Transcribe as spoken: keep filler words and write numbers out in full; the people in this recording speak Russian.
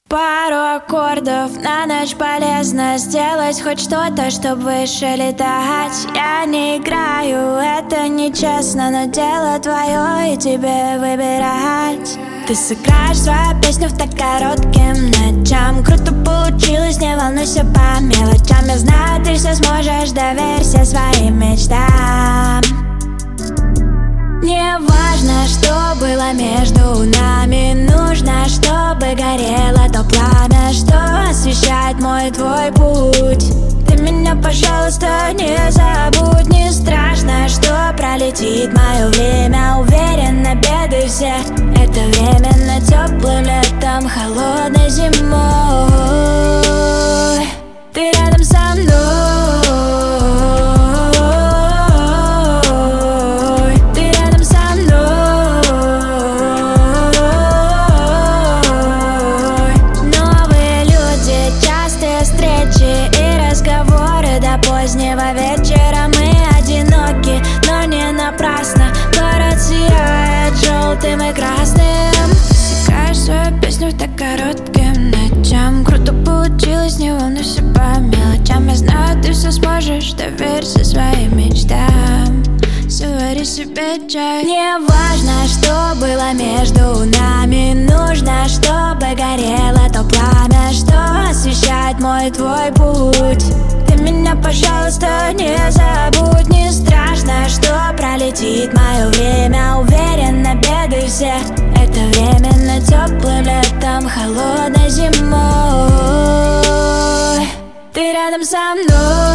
Пару аккордов на ночь полезно сделать хоть что-то, чтобы выше летать. Я не играю, это нечестно, но дело твое и тебе выбирать. Ты сыграешь свою песню в так коротким ночам. Круто получилось, не волнуйся по мелочам. Я знаю, ты все сможешь, доверься своим мечтам. Не важно, что было между нами, нужно, чтобы горело то пламя, что освещает мой твой путь. Ты меня, пожалуйста, не забудь. Не страшно, что пролетит мое время. Уверена, беды все это временно. Теплым летом, холодной зимой ты рядом со мной. Позднего вечера мы одиноки, но не напрасно. Город сияет желтым и красным. Сыграешь свою песню в так коротким ночам. Круто получилось, не волнуйся по мелочам. Я знаю, ты все сможешь, доверься своим мечтам. Завари себе чай. Не важно, что было между нами, нужно, чтобы горело то пламя, что освещает мой твой путь. Ты меня, пожалуйста, не забудь. Не страшно, что пролетит мое время. Уверена, беды все это временно. Теплым летом, холодной зимой ты рядом со мной.